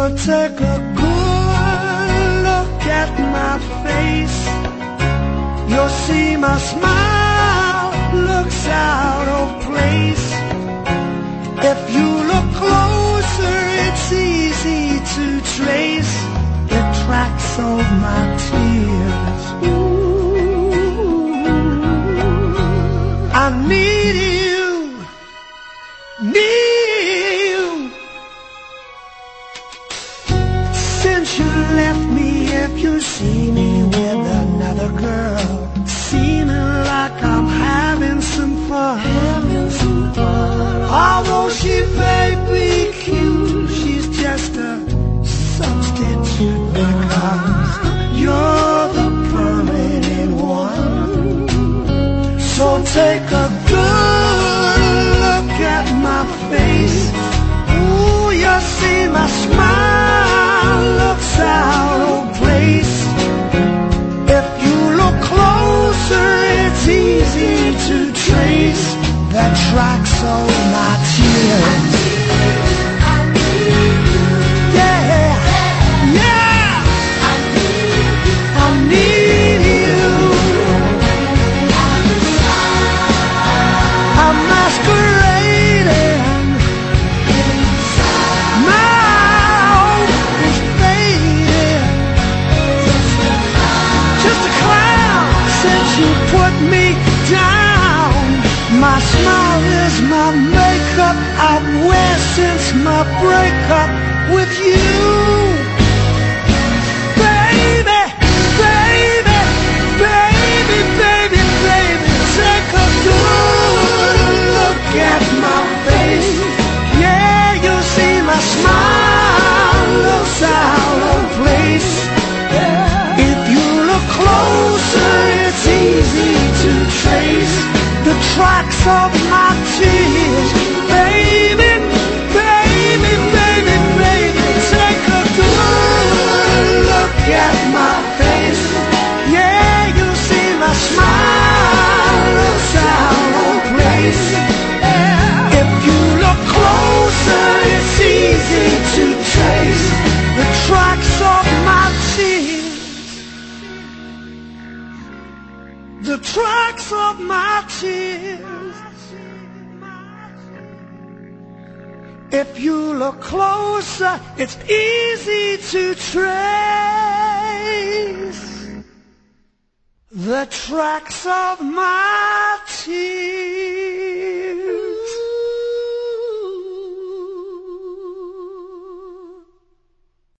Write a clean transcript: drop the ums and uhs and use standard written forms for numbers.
take a good look at my face. You'll see my smile looks out of place. If you look closer, it's easy to trace the tracks of my tears. Ooh, I need you, need you. Since you left me, if you see me with another girl, seeming like I'm having some fun. Although she may be cute, she's just a substitute, because you're the permanent one. So take a good look at my face. Ooh, you'll see my smile looks out of place. If you look closer, it's easy to trace the tracks of my tears. Yeah, yeah, I need you. I'm masquerading. My hope is fading. Just a clown since you put me down. My smile is my makeup. I wear since my breakup with you. Baby, baby, baby, baby, baby, take a good look at my face. Yeah, you'll see my smile looks out of place. If you look closer, it's easy to trace the tracks of my tears. Baby, baby, baby, baby, take a good look at my face. Yeah, you'll see my smile looks out of place. If you look closer, it's easy to trace the tracks of my tears. The tracks of my tears. If you look closer, it's easy to trace the tracks of my tears.